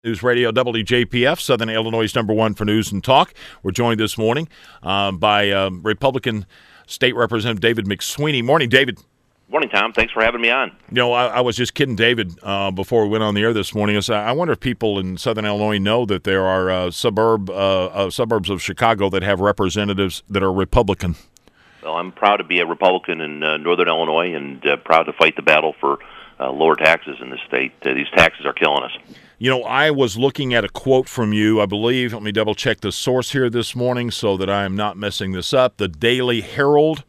News Radio WJPF, Southern Illinois' #1 for news and talk. We're joined this morning by Republican State Representative David McSweeney. Morning, David. Morning, Tom. Thanks for having me on. You know, I was just kidding David before we went on the air this morning. I wonder if people in Southern Illinois know that there are suburbs of Chicago that have representatives that are Republican. Well, I'm proud to be a Republican in Northern Illinois and proud to fight the battle for lower taxes in the state. These taxes are killing us. You know, I was looking at a quote from you, I believe. Let me double-check the source here this morning so that I am not messing this up. The Daily Herald,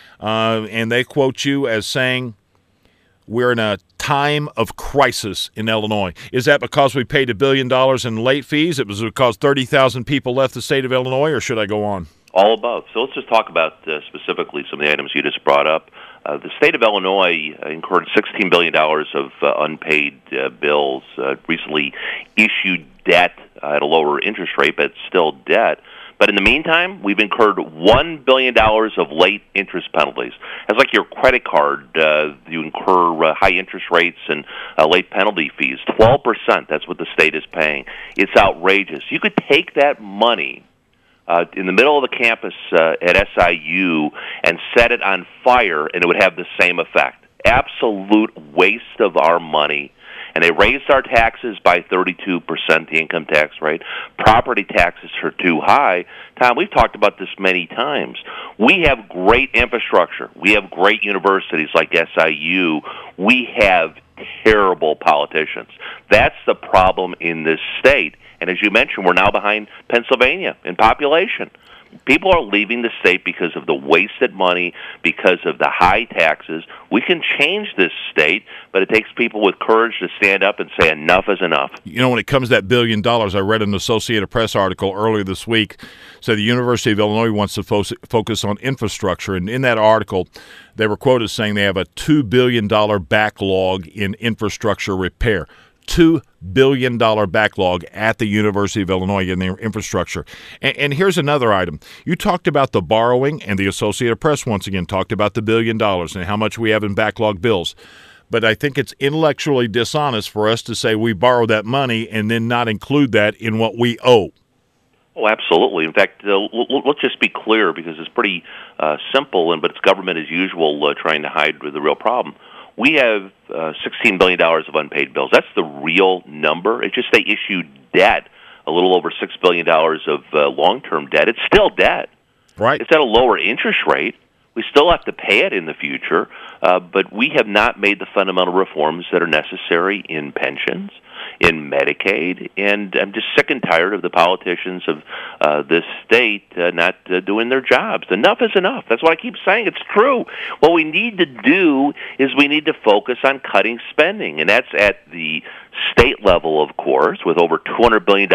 and they quote you as saying, "We're in a time of crisis in Illinois." Is that because we paid $1 billion in late fees? It was because 30,000 people left the state of Illinois, or should I go on? All above. So let's just talk about specifically some of the items you just brought up. The state of Illinois incurred $16 billion of unpaid bills, recently issued debt at a lower interest rate, but it's still debt. But in the meantime, we've incurred $1 billion of late interest penalties. It's like your credit card. You incur high interest rates and late penalty fees. 12%, that's what the state is paying. It's outrageous. You could take that money in the middle of the campus at SIU and set it on fire, and it would have the same effect. Absolute waste of our money. And they raised our taxes by 32%, the income tax rate. Property taxes are too high. Tom, we've talked about this many times. We have great infrastructure. We have great universities like SIU. We have terrible politicians. That's the problem in this state. And as you mentioned, we're now behind Pennsylvania in population. People are leaving the state because of the wasted money, because of the high taxes. We can change this state, but it takes people with courage to stand up and say enough is enough. You know, when it comes to that $1 billion, I read an Associated Press article earlier this week. So the University of Illinois wants to focus on infrastructure. And in that article, they were quoted saying they have a $2 billion backlog in infrastructure repair. $2 billion backlog at the University of Illinois in their infrastructure. And here's another item. You talked about the borrowing, and the Associated Press once again talked about the $1 billion and how much we have in backlog bills. But I think it's intellectually dishonest for us to say we borrow that money and then not include that in what we owe. Oh, absolutely. In fact, let's just be clear, because it's pretty simple, but it's government as usual trying to hide the real problem. We have $16 billion of unpaid bills. That's the real number. It's just they issued debt, a little over $6 billion of long-term debt. It's still debt. Right. It's at a lower interest rate. We still have to pay it in the future, but we have not made the fundamental reforms that are necessary in pensions, in Medicaid, and I'm just sick and tired of the politicians of this state not doing their jobs. Enough is enough. That's what I keep saying. It's true. What we need to do is we need to focus on cutting spending, and that's at the state level, of course, with over $200 billion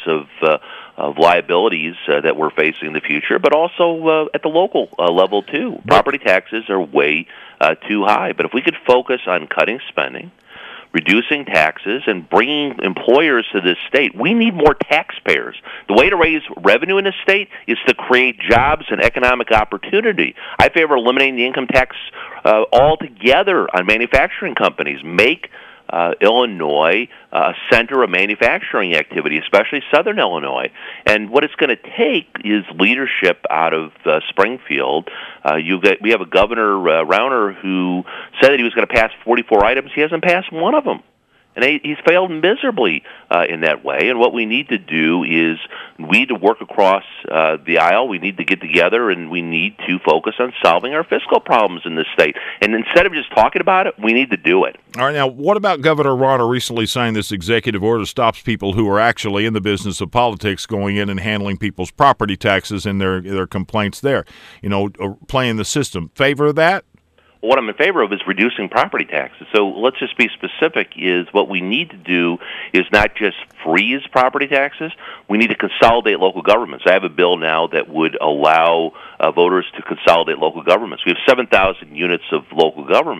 of liabilities that we're facing in the future, but also at the local level, too. Property taxes are way too high. But if we could focus on cutting spending, reducing taxes, and bringing employers to this state. We need more taxpayers. The way to raise revenue in this state is to create jobs and economic opportunity. I favor eliminating the income tax altogether on manufacturing companies. Make Illinois a center of manufacturing activity, especially Southern Illinois. And what it's going to take is leadership out of Springfield. We have a Governor Rauner who said that he was going to pass 44 items. He hasn't passed one of them. And he's failed miserably in that way. And what we need to do is we need to work across the aisle. We need to get together, and we need to focus on solving our fiscal problems in this state. And instead of just talking about it, we need to do it. All right, now, what about Governor Rauner recently signed this executive order that stops people who are actually in the business of politics going in and handling people's property taxes and their complaints there, you know, playing the system? Favor of that? What I'm in favor of is reducing property taxes. So let's just be specific, is what we need to do is not just freeze property taxes. We need to consolidate local governments. I have a bill now that would allow voters to consolidate local governments. We have 7,000 units of local government.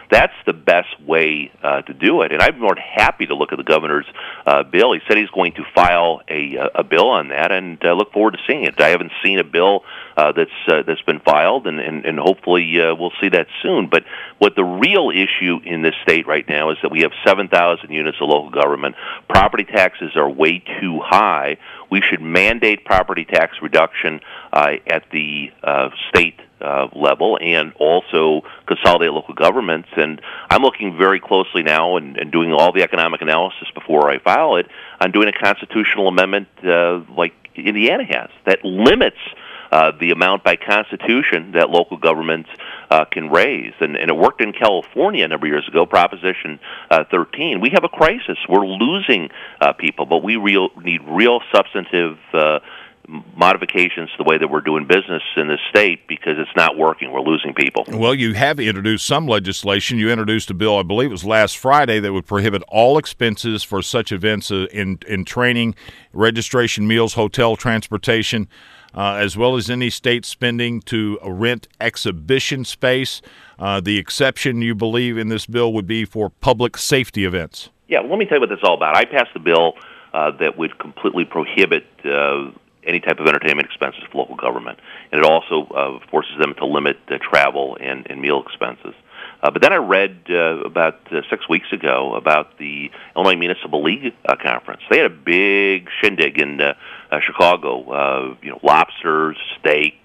That's the best way to do it. And I'm more than happy to look at the governor's bill. He said he's going to file a bill on that, and look forward to seeing it. I haven't seen a bill that's been filed, and hopefully we'll see that soon. But what the real issue in this state right now is that we have 7,000 units of local government. Property taxes are way too high. We should mandate property tax reduction at the state level, and also consolidate local governments. And I'm looking very closely now and doing all the economic analysis before I file it on doing a constitutional amendment like Indiana has that limits the amount by Constitution that local governments can raise. And it worked in California a number of years ago, Proposition 13. We have a crisis. We're losing people, but we need real substantive modifications to the way that we're doing business in this state because it's not working. We're losing people. Well, you have introduced some legislation. You introduced a bill, I believe it was last Friday, that would prohibit all expenses for such events in training, registration, meals, hotel, transportation, as well as any state spending to rent exhibition space. The exception, you believe, in this bill would be for public safety events. Yeah, well, let me tell you what this is all about. I passed a bill that would completely prohibit any type of entertainment expenses for local government, and it also forces them to limit travel and meal expenses. But then I read about 6 weeks ago about the Illinois Municipal League conference. They had a big shindig in Chicago. Lobsters, steak,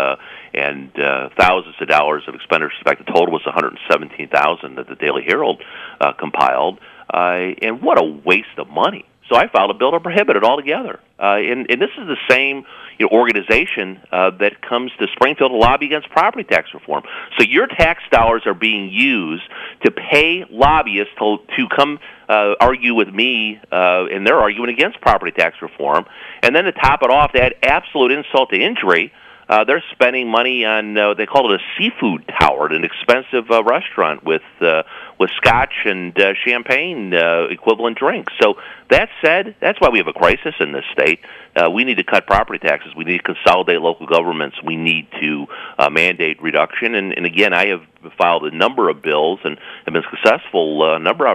and thousands of dollars of expenditures. In fact, the total was $117,000 that the Daily Herald compiled. And what a waste of money. So I filed a bill to prohibit it altogether. And this is the same organization that comes to Springfield to lobby against property tax reform. So your tax dollars are being used to pay lobbyists to come argue with me, and they're arguing against property tax reform. And then to top it off, to add absolute insult to injury, they're spending money on, they call it a seafood tower, an expensive restaurant with scotch and champagne equivalent drinks. So that said, that's why we have a crisis in this state. We need to cut property taxes. We need to consolidate local governments. We need to mandate reduction. And again, I have filed a number of bills and have been successful number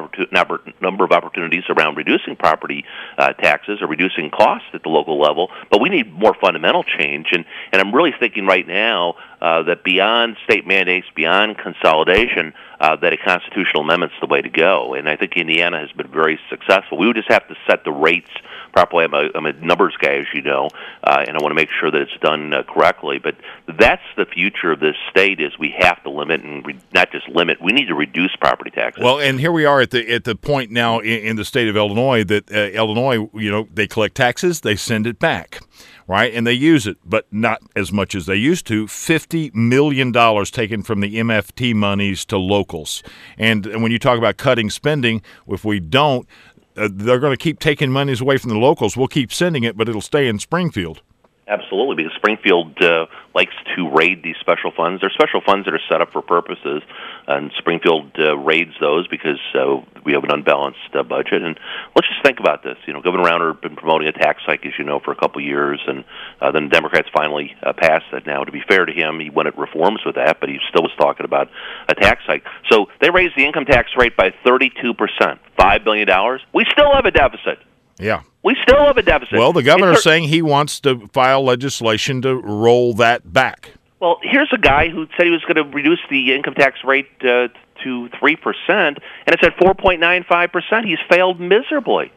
of opportunities around reducing property taxes or reducing costs at the local level. But we need more fundamental change. And I'm really thinking right now that beyond state mandates, beyond consolidation, that a constitutional amendment's the way to go. And I think Indiana has been very successful. We would just have to set the rates properly. I'm a numbers guy, as you know, and I want to make sure that it's done correctly. But that's the future of this state: is we have to limit and not just limit. We need to reduce property taxes. Well, and here we are at the point now in the state of Illinois that Illinois, they collect taxes, they send it back. Right, and they use it, but not as much as they used to. $50 million taken from the MFT monies to locals. And when you talk about cutting spending, if we don't, they're going to keep taking monies away from the locals. We'll keep sending it, but it'll stay in Springfield. Absolutely, because Springfield likes to raid these special funds. They're special funds that are set up for purposes, and Springfield raids those because we have an unbalanced budget. And let's just think about this. Governor Rauner has been promoting a tax hike, as you know, for a couple of years, and then the Democrats finally passed that. Now, to be fair to him, he wanted reforms with that, but he still was talking about a tax hike. So they raised the income tax rate by 32%, $5 billion. We still have a deficit. Yeah. We still have a deficit. Well, the governor is saying he wants to file legislation to roll that back. Well, here's a guy who said he was going to reduce the income tax rate to 3%, and it's at 4.95%. He's failed miserably.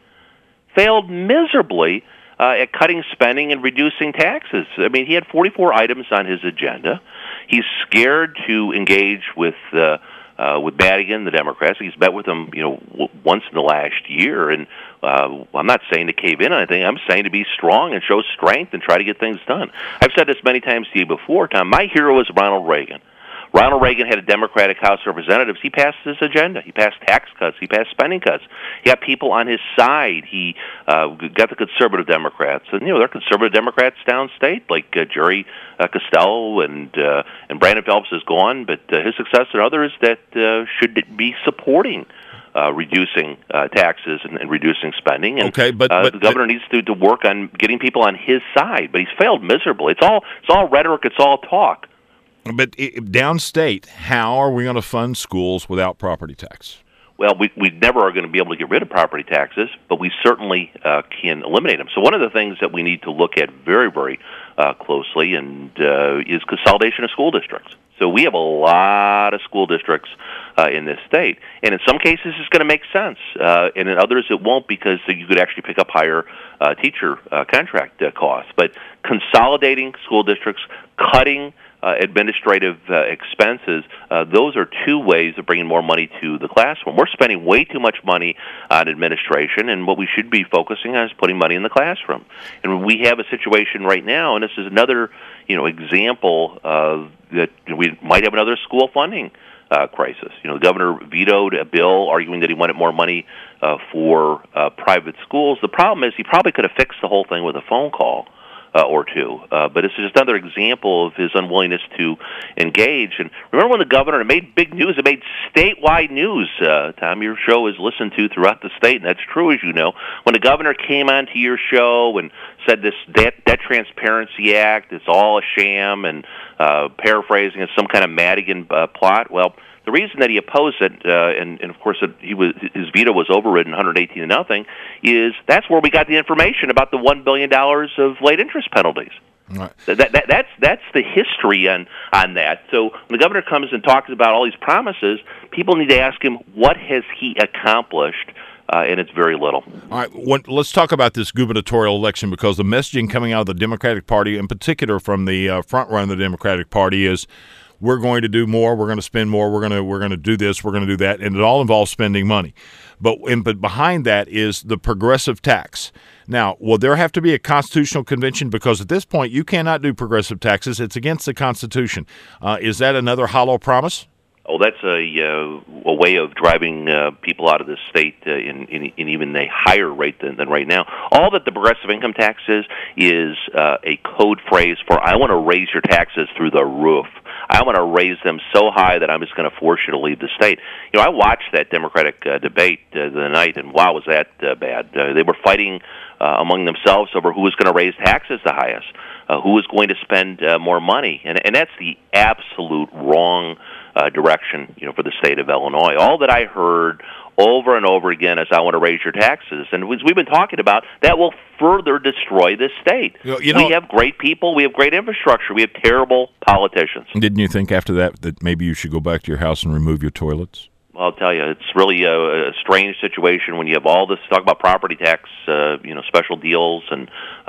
At cutting spending and reducing taxes. I mean, he had 44 items on his agenda. He's scared to engage with Madigan, the Democrats. He's met with them, once in the last year, and I'm not saying to cave in on anything. I'm saying to be strong and show strength and try to get things done. I've said this many times to you before, Tom. My hero is Ronald Reagan. Ronald Reagan had a Democratic House of Representatives. He passed his agenda. He passed tax cuts. He passed spending cuts. He got people on his side. He got the conservative Democrats. And, they're conservative Democrats downstate, like Jerry Costello and Brandon Phelps is gone, but his successor and others that should be supporting reducing taxes and reducing spending. And but the governor needs to work on getting people on his side, but he's failed miserably. It's all rhetoric. It's all talk. But downstate, how are we going to fund schools without property tax? Well, we never are going to be able to get rid of property taxes, but we certainly can eliminate them. So one of the things that we need to look at very, very closely is consolidation of school districts. So we have a lot of school districts in this state, and in some cases it's going to make sense, and in others it won't, because you could actually pick up higher teacher contract costs. But consolidating school districts, cutting administrative expenses, those are two ways of bringing more money to the classroom. We're spending way too much money on administration, and what we should be focusing on is putting money in the classroom. And we have a situation right now, and this is another example of that we might have another school funding crisis. The governor vetoed a bill arguing that he wanted more money for private schools. The problem is he probably could have fixed the whole thing with a phone call or two. But this is just another example of his unwillingness to engage. And remember when the governor, it made big news, it made statewide news. Tom, your show is listened to throughout the state, and that's true, as you know. When the governor came onto your show and said this Debt Transparency Act is all a sham, and paraphrasing, it's some kind of Madigan plot, well, the reason that he opposed it, and of course his veto was overridden 118-0, is that's where we got the information about the $1 billion of late interest penalties. Right. That's the history on that. So when the governor comes and talks about all these promises, people need to ask him, what has he accomplished? And it's very little. All right, let's talk about this gubernatorial election, because the messaging coming out of the Democratic Party, in particular from the front run of the Democratic Party, is we're going to do more, we're going to spend more, we're going to do this, we're going to do that, and it all involves spending money. But behind that is the progressive tax. Now, will there have to be a constitutional convention? Because at this point, you cannot do progressive taxes. It's against the Constitution. Is that another hollow promise? Oh, that's a way of driving people out of the state in even a higher rate than right now. All that the progressive income tax is a code phrase for, I want to raise your taxes through the roof. I want to raise them so high that I'm just going to force you to leave the state. I watched that Democratic debate the night, and wow, was that bad. They were fighting among themselves over who was going to raise taxes the highest, who was going to spend more money, and that's the absolute wrong direction, for the state of Illinois. All that I heard over and over again is, I want to raise your taxes. And as we've been talking about, that will further destroy this state. We have great people, we have great infrastructure, we have terrible politicians. Didn't you think after that maybe you should go back to your house and remove your toilets? I'll tell you, it's really a strange situation when you have all this talk about property tax, special deals, and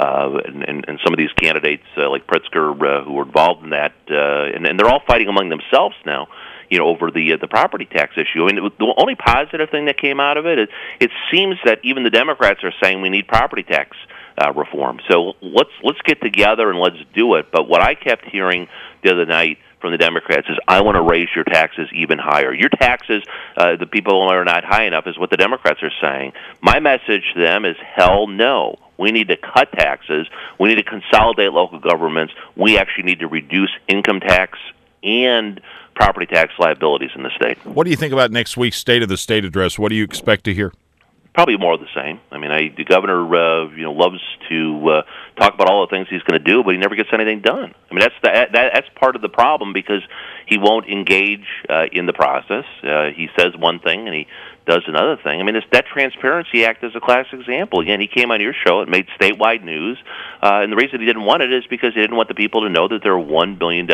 some of these candidates like Pritzker who were involved in that, and they're all fighting among themselves now, over the property tax issue. I mean, the only positive thing that came out of it seems that even the Democrats are saying we need property tax reform. So let's get together and let's do it. But what I kept hearing the other night from the Democrats is, I want to raise your taxes even higher. Your taxes, the people are not high enough, is what the Democrats are saying. My message to them is, hell no. We need to cut taxes. We need to consolidate local governments. We actually need to reduce income tax and property tax liabilities in the state. What do you think about next week's State of the State address? What do you expect to hear? Probably more of the same. I mean, the governor, loves to talk about all the things he's going to do, but he never gets anything done. I mean, that's part of the problem, because he won't engage in the process. He says one thing and he does another thing. I mean, this Debt Transparency Act is a classic example. Again, he came on your show. It made statewide news. And the reason he didn't want it is because he didn't want the people to know that there are $1 billion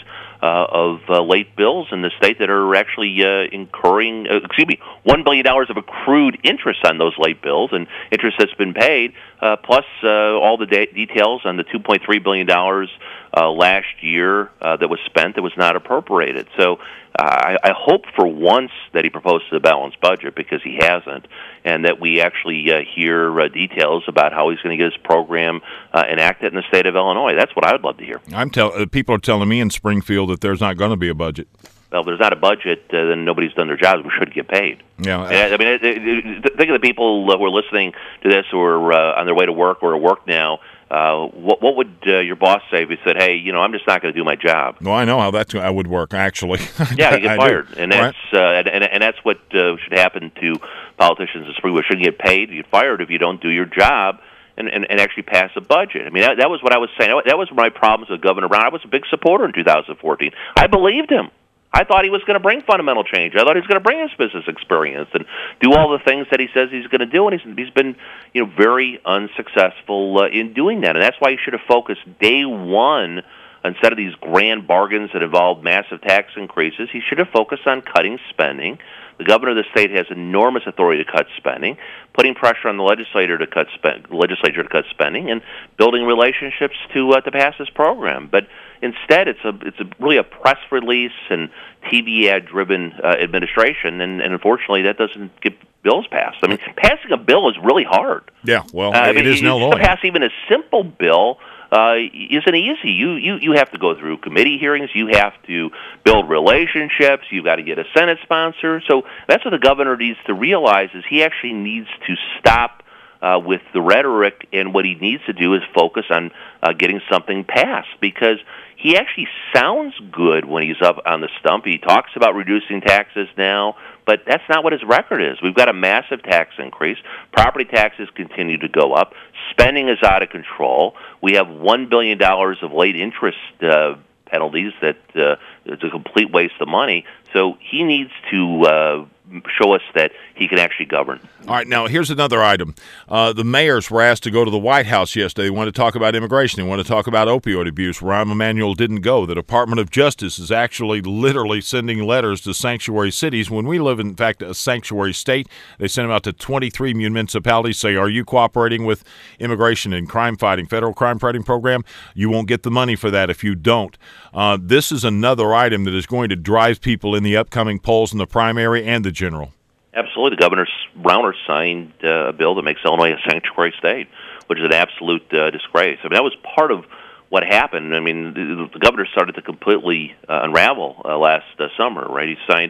of late bills in the state that are actually incurring, $1 billion of accrued interest on those late bills, and interest that's been paid, plus all the details on the $2.3 billion last year that was spent that was not appropriated. So I hope for once that he proposes a balanced budget, because he hasn't, and that we actually hear details about how he's going to get his program enacted in the state of Illinois. That's what I would love to hear. People are telling me in Springfield that there's not going to be a budget. Well, if there's not a budget, then nobody's done their jobs. We should get paid. Yeah, I mean, think of the people who are listening to this, who are on their way to work or at work now. What would your boss say if he said, "Hey, I'm just not going to do my job"? Well, I know how that would work, actually. Yeah, you get fired, and that's and that's what should happen to politicians. Is we shouldn't get paid. You get fired if you don't do your job. and actually pass a budget. I mean, that was what I was saying. That was my problems with Governor Brown. I was a big supporter in 2014. I believed him. I thought he was going to bring fundamental change. I thought he was going to bring his business experience and do all the things that he says he's going to do, and he's been very unsuccessful in doing that. And that's why he should have focused day one, instead of these grand bargains that involved massive tax increases, he should have focused on cutting spending. The governor of the state has enormous authority to cut spending, putting pressure on the legislature to cut spending, and building relationships to pass this program. But instead, it's really a press release and TV ad-driven administration, and unfortunately, that doesn't get bills passed. I mean, passing a bill is really hard. Yeah, well, it is in Illinois. To pass even a simple bill isn't easy. You have to go through committee hearings. You have to build relationships. You've got to get a Senate sponsor. So that's what the governor needs to realize is he actually needs to stop with the rhetoric, and what he needs to do is focus on getting something passed, because he actually sounds good when he's up on the stump. He talks about reducing taxes now, but that's not what his record is. We've got a massive tax increase. Property taxes continue to go up. Spending is out of control. We have $1 billion of late interest penalties that it's a complete waste of money. So he needs to show us that he can actually govern. All right, now here's another item. The mayors were asked to go to the White House yesterday. They want to talk about immigration. They want to talk about opioid abuse. Rahm Emanuel didn't go. The Department of Justice is actually literally sending letters to sanctuary cities. When we live, in fact, a sanctuary state, they send them out to 23 municipalities, say, are you cooperating with immigration and crime fighting, federal crime fighting program? You won't get the money for that if you don't. This is another item that is going to drive people in the upcoming polls in the primary and the general. Absolutely. Governor Browner signed a bill that makes Illinois a sanctuary state, which is an absolute disgrace. I mean, that was part of what happened. I mean, the governor started to completely unravel last summer, right? He signed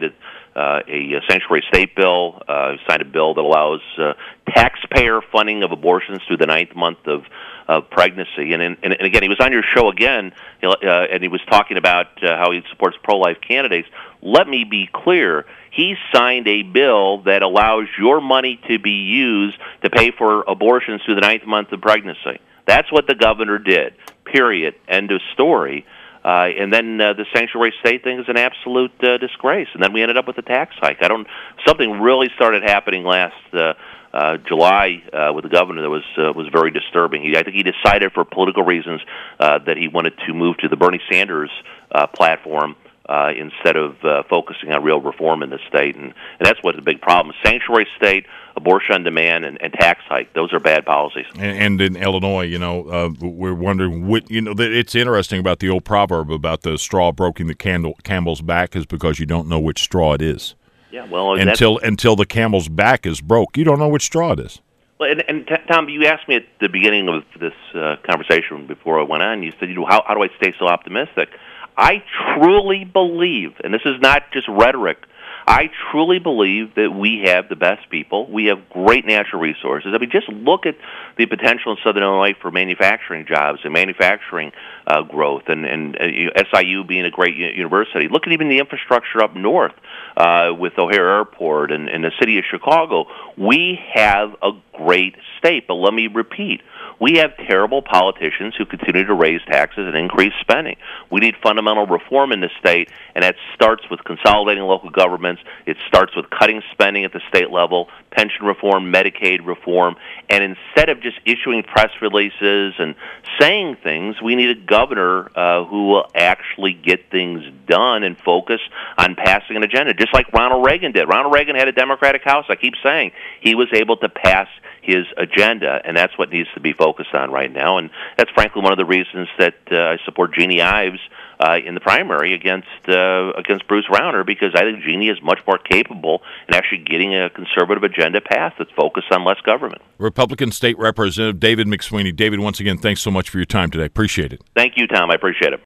a sanctuary state bill. He signed a bill that allows taxpayer funding of abortions through the 9th month of pregnancy. And again, he was on your show again, and he was talking about how he supports pro-life candidates. Let me be clear. He signed a bill that allows your money to be used to pay for abortions through the 9th month of pregnancy. That's what the governor did, period, end of story. And then the sanctuary state thing is an absolute disgrace. And then we ended up with a tax hike. Something really started happening last July with the governor that was very disturbing. I think he decided for political reasons that he wanted to move to the Bernie Sanders platform instead of focusing on real reform in the state. And that's what's the big problem. Sanctuary state, abortion on demand, and tax hike. Those are bad policies. And in Illinois, we're wondering it's interesting about the old proverb about the straw breaking the camel's back is because you don't know which straw it is. Yeah, well, until the camel's back is broke, you don't know which straw it is. Well, and Tom, you asked me at the beginning of this conversation before I went on. You said, how do I stay so optimistic? I truly believe, and this is not just rhetoric, I truly believe that we have the best people. We have great natural resources. I mean, just look at the potential in Southern Illinois for manufacturing jobs and manufacturing growth, and SIU being a great university. Look at even the infrastructure up north with O'Hare Airport and the city of Chicago. We have a great state, but let me repeat. We have terrible politicians who continue to raise taxes and increase spending. We need fundamental reform in the state, and that starts with consolidating local governments. It starts with cutting spending at the state level, pension reform, Medicaid reform, and instead of just issuing press releases and saying things, we need a governor who will actually get things done and focus on passing an agenda, just like Ronald Reagan did. Ronald Reagan had a Democratic House. I keep saying he was able to pass his agenda, and that's what needs to be focused on right now. And that's frankly one of the reasons that I support Jeannie Ives in the primary against Bruce Rauner, because I think Jeannie is much more capable in actually getting a conservative agenda passed that's focused on less government. Republican State Representative David McSweeney. David, once again, thanks so much for your time today. Appreciate it. Thank you, Tom. I appreciate it.